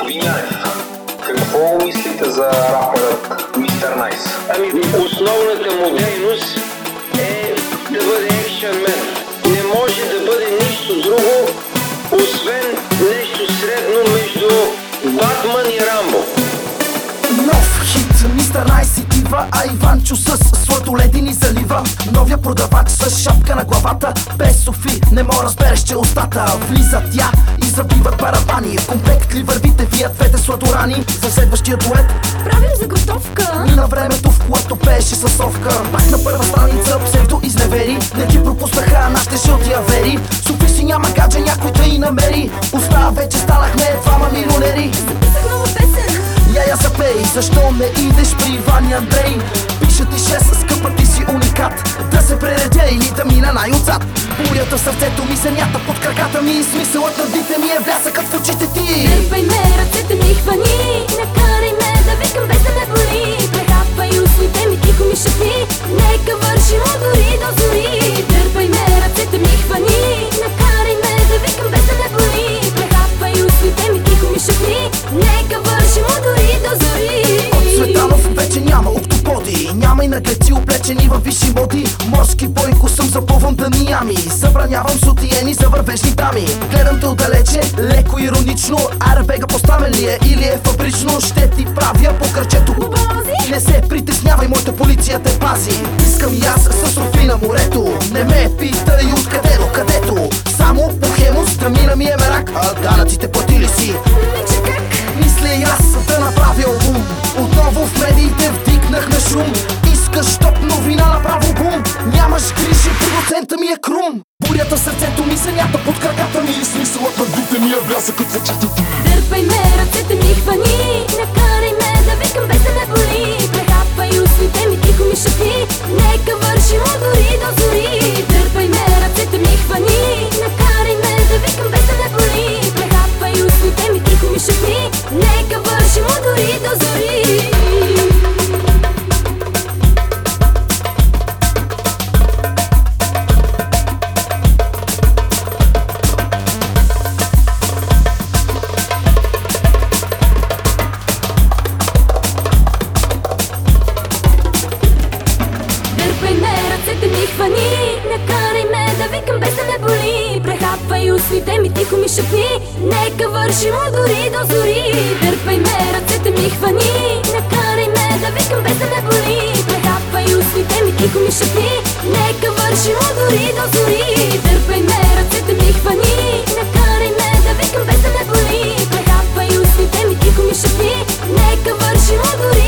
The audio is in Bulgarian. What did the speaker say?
Господин Янев, какво мислите за рапърът Мистер Найс? Основната му дейност е да бъде екшънмен. Не може да бъде нищо друго, освен нещо средно между Батман и Рамбо. Нов хит, Мистер Найс идва, а Иванчо с сладоледи ни залива. Новия продавач с шапка на главата, без Софи не мо разбереш, че устата. Влиза тя и забиват барабани. В комплект ли вървите вие двете сладорани? За следващия дует правим заготовка. мина времето, в което пееше със совка. Пак на първа страница псевдо изневери. Не ги пропуснаха нашите жълти авери. Софи си няма гадже, някой да и намери. Остава вече станахме двама милионери. Записах нова песен. Я запей, защо не идеш при Иван и Андрей? Пиша ти 6, скъпа ти си уникат. Да се прередя или да мина най-отзад. Бурята в сърцето ми, земята под краката ми. Смисълът на дните ми е блясъкът в очите ти. Дърпай ме, ръцете ми хвани. Накарай ме да викам без да ме боли. Прехапвай устните ми, тихо ми шепни. Нека вършим от дори до зори. Дърпай ме, ръцете ми хвани. Накарай ме да викам без да ме боли. Прехапвай устните ми, тихо ми шепни. Нека вършим от дори до зори. От Цветанов вече няма октоподи. Няма и наглеци облечени във висши моди. Морски бойко съм запълвам да ниями. Забранявам сутиени за вървежни дами. Гледам те отдалече, леко иронично. Арбега поставен ли е или е фабрично? Ще ти правя по кръчето. Не се притеснявай, моята полиция те пази. Искам и аз със Софи на морето. Не ме питай откъде до където. Само по Хемус да мина ми е мерак. А данъците платили си. Мисля и аз да направя албум. Отново в медиите вдигнахме шум. Искаш топ новина, направо бум. Нямаш грижи, продуцента ми е крум. Бурята в сърцето ми, земята под краката ми. И смисълът на дните ми е блясъкът в очите ти. Дърпай ме, ръцете ми хвани. Накарай ме да викам без да ме боли. Прехапвай устните ми, тихо ми шепни. Нека вършим от дори до зори. Дърпай ме, ръцете ми хвани. Накарай ме да викам без да ме боли. Прехапвай устните ми, тихо ми шепни. Нека вършим от дори до зори. Ръцете ми хвани, накарай ме да викам без да ме боли. Прехапвай устните ми, тихо ми шепни. Нека вършим от дори до зори. Дърпай ме, ръцете ми хвани. Накарай ме да викам без да ме боли. Прехапвай устните ми, тихо ми шепни. Нека вършим от дори до зори. Дърпай ме, ръцете ми хвани. Накарай ме да викам без да ме боли. Прехапвай устните ми, тихо ми шепни. Нека вършим от дори